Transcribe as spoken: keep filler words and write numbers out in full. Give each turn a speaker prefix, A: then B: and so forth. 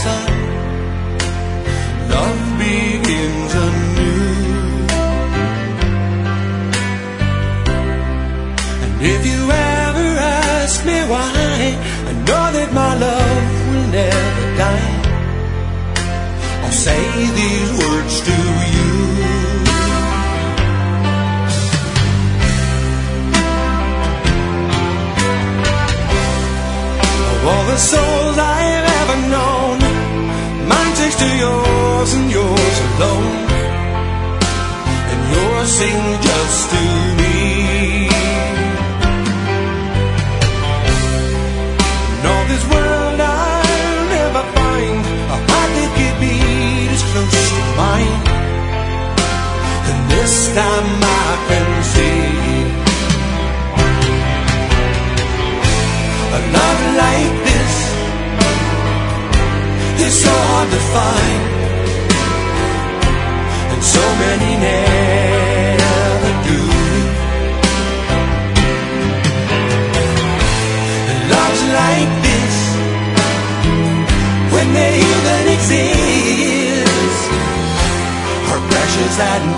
A: sun, love begins anew. And if you ever ask me why, I know that my love will never die. I'll say these words to you. Of all the souls I've ever known, mine takes to yours and yours alone, and yours sings just to me. In all this world I'll never find a heart that could beat as close to mine. And this time I can see a love like this is so hard to find, and so many never do. And loves like this, when they even exist, are precious and